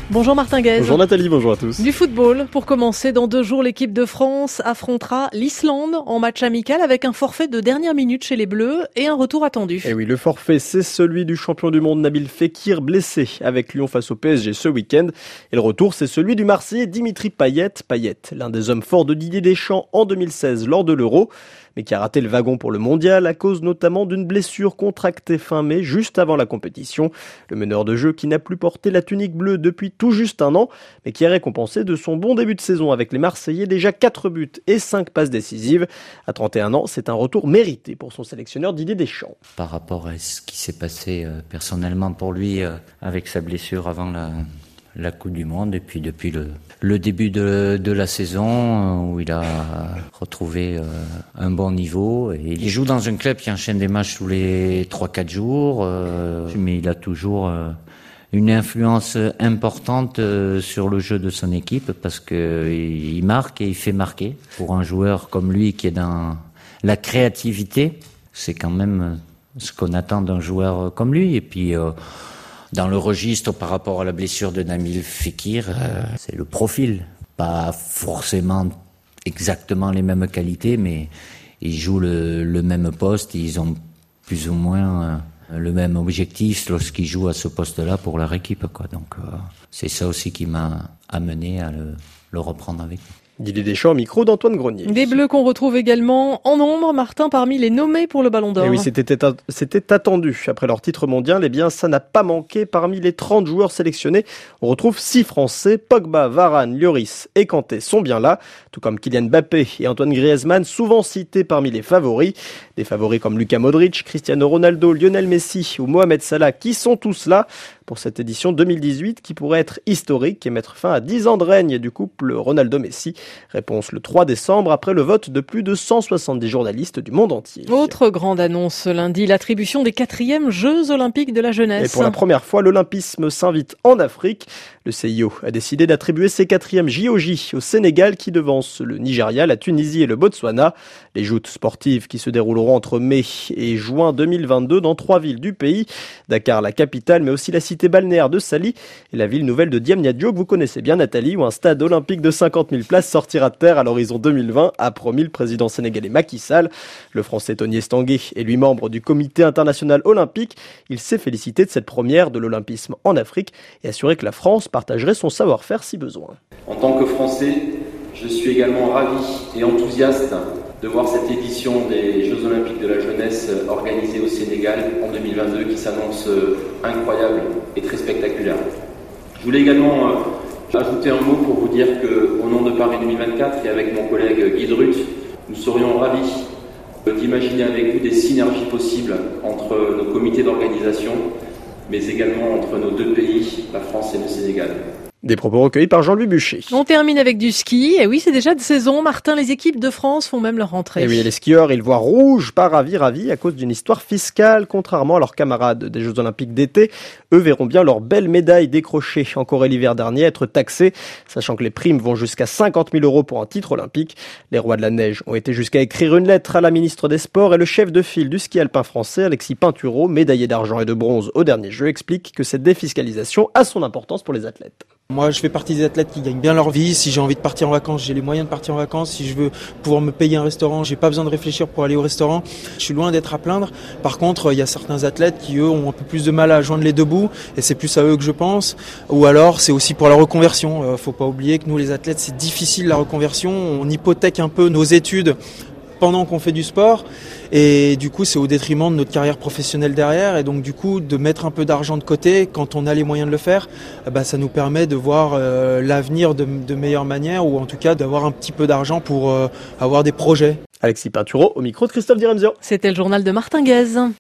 Bonjour Martin Guez. Bonjour Nathalie, bonjour à tous. Du football, pour commencer, dans 2 jours, l'équipe de France affrontera l'Islande en match amical avec un forfait de dernière minute chez les Bleus et un retour attendu. Et oui, le forfait, c'est celui du champion du monde Nabil Fekir, blessé avec Lyon face au PSG ce week-end. Et le retour, c'est celui du Marseillais Dimitri Payet. Payet, l'un des hommes forts de Didier Deschamps en 2016 lors de l'Euro, mais qui a raté le wagon pour le mondial à cause notamment d'une blessure contractée fin mai, juste avant la compétition. Le meneur de jeu qui n'a plus porté la tunique bleue depuis tout juste un an, mais qui est récompensé de son bon début de saison avec les Marseillais, déjà 4 buts et 5 passes décisives. À 31 ans, c'est un retour mérité pour son sélectionneur Didier Deschamps. Par rapport à ce qui s'est passé personnellement pour lui avec sa blessure avant la Coupe du Monde et puis depuis le début de la saison où il a retrouvé un bon niveau. Et il joue dans un club qui enchaîne des matchs tous les 3-4 jours, mais il a toujours une influence importante sur le jeu de son équipe parce que il marque et il fait marquer. Pour un joueur comme lui qui est dans la créativité, c'est quand même ce qu'on attend d'un joueur comme lui. Et puis dans le registre par rapport à la blessure de Nabil Fekir, c'est le profil. Pas forcément exactement les mêmes qualités, mais ils jouent le même poste, ils ont plus ou moins le même objectif lorsqu'ils jouent à ce poste-là pour leur équipe, quoi. Donc c'est ça aussi qui m'a amené à le reprendre avec lui. Didier Deschamps, micro d'Antoine Grenier. Des Bleus qu'on retrouve également en nombre, Martin, parmi les nommés pour le Ballon d'Or. Et oui, c'était attendu. Après leur titre mondial, eh bien, ça n'a pas manqué. Parmi les 30 joueurs sélectionnés, on retrouve 6 Français. Pogba, Varane, Lloris et Kanté sont bien là, tout comme Kylian Mbappé et Antoine Griezmann, souvent cités parmi les favoris. Des favoris comme Luka Modric, Cristiano Ronaldo, Lionel Messi ou Mohamed Salah, qui sont tous là pour cette édition 2018 qui pourrait être historique et mettre fin à 10 ans de règne du couple Ronaldo-Messi. Réponse le 3 décembre après le vote de plus de 170 journalistes du monde entier. Autre grande annonce ce lundi, l'attribution des 4e Jeux Olympiques de la jeunesse. Et pour la première fois, l'Olympisme s'invite en Afrique. Le CIO a décidé d'attribuer ses 4e JOJ au Sénégal qui devance le Nigeria, la Tunisie et le Botswana. Les joutes sportives qui se dérouleront entre mai et juin 2022 dans 3 villes du pays. Dakar, la capitale, mais aussi la cité balnéaire de Saly et la ville nouvelle de Diamniadio que vous connaissez bien, Nathalie, où un stade olympique de 50 000 places sortira de terre à l'horizon 2020, a promis le président sénégalais Macky Sall. Le français Tony Estanguet est lui membre du comité international olympique. Il s'est félicité de cette première de l'olympisme en Afrique et assuré que la France partagerait son savoir-faire si besoin. En tant que Français, je suis également ravi et enthousiaste de voir cette édition des Jeux Olympiques de la jeunesse organisée au Sénégal en 2022 qui s'annonce incroyable et très spectaculaire. Je voulais également ajouter un mot pour vous dire qu'au nom de Paris 2024 et avec mon collègue Guy Drut, nous serions ravis d'imaginer avec vous des synergies possibles entre nos comités d'organisation, mais également entre nos 2 pays, la France et le Sénégal. Des propos recueillis par Jean-Louis Buchet. On termine avec du ski. Et oui, c'est déjà de saison. Martin, les équipes de France font même leur rentrée. Et oui, les skieurs, ils voient rouge, pas ravis à cause d'une histoire fiscale. Contrairement à leurs camarades des Jeux Olympiques d'été, eux verront bien leur belle médaille décrochée en Corée l'hiver dernier être taxée, sachant que les primes vont jusqu'à 50 000 € pour un titre olympique. Les rois de la neige ont été jusqu'à écrire une lettre à la ministre des Sports et le chef de file du ski alpin français, Alexis Pinturault, médaillé d'argent et de bronze au dernier jeu, explique que cette défiscalisation a son importance pour les athlètes. Moi, je fais partie des athlètes qui gagnent bien leur vie. Si j'ai envie de partir en vacances, j'ai les moyens de partir en vacances. Si je veux pouvoir me payer un restaurant, j'ai pas besoin de réfléchir pour aller au restaurant. Je suis loin d'être à plaindre. Par contre, il y a certains athlètes qui, eux, ont un peu plus de mal à joindre les 2 bouts. Et c'est plus à eux que je pense. Ou alors, c'est aussi pour la reconversion. Faut pas oublier que nous, les athlètes, c'est difficile la reconversion. On hypothèque un peu nos études pendant qu'on fait du sport et du coup c'est au détriment de notre carrière professionnelle derrière et donc du coup de mettre un peu d'argent de côté quand on a les moyens de le faire, ça nous permet de voir l'avenir de meilleure manière ou en tout cas d'avoir un petit peu d'argent pour avoir des projets. Alexis Pinturault au micro de Christophe Diremzio. C'était le journal de Martin Guez.